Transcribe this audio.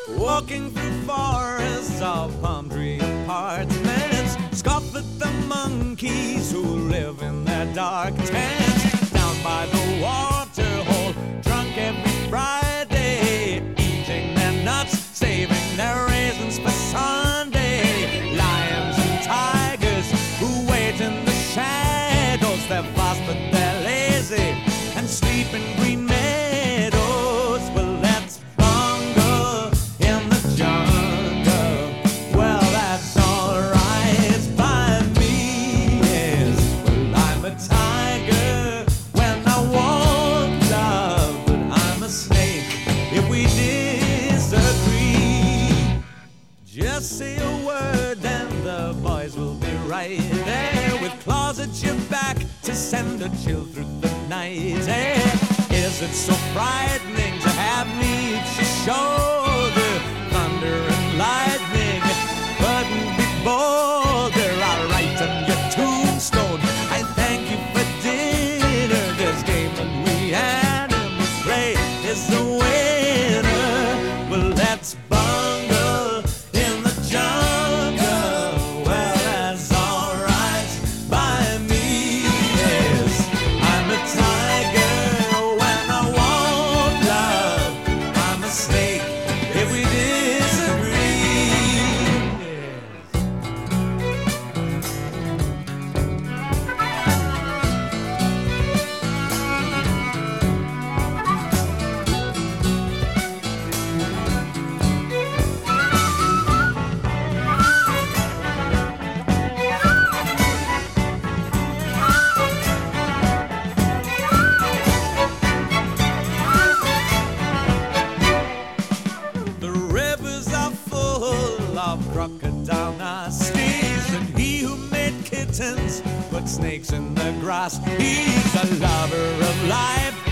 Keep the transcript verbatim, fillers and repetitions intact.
Walking through forests of palm tree apartments, scoff at the monkeys who live in their dark tents. Down by the water hole, drunk every Friday, eating their nuts, saving their raisins for Sunday. Lions and tigers who wait in the shadows, they're fast but they're lazy and sleep in green meadows. Well, let's bungle in the jungle. Well, that's alright by me, yes. Well, I'm a tiger when I want love, but I'm a snake if we disagree. Just say a word and the boys will be right there with claws at your back to send a chill through the night air. Is it so frightening to have me at your shoulder? Thunder and lightning couldn't be bolder. I'll write on your tombstone, I thank you for dinner. This game that we animals play is the winner. Well, let's bungle in the jungle. Well, that's alright by me, yes. I'm a tiger when I want love. I'm a snake if we disagree, yes. The rivers are full of crocodile nasties, and he who made kittens put snakes in the grass. He's a lover of life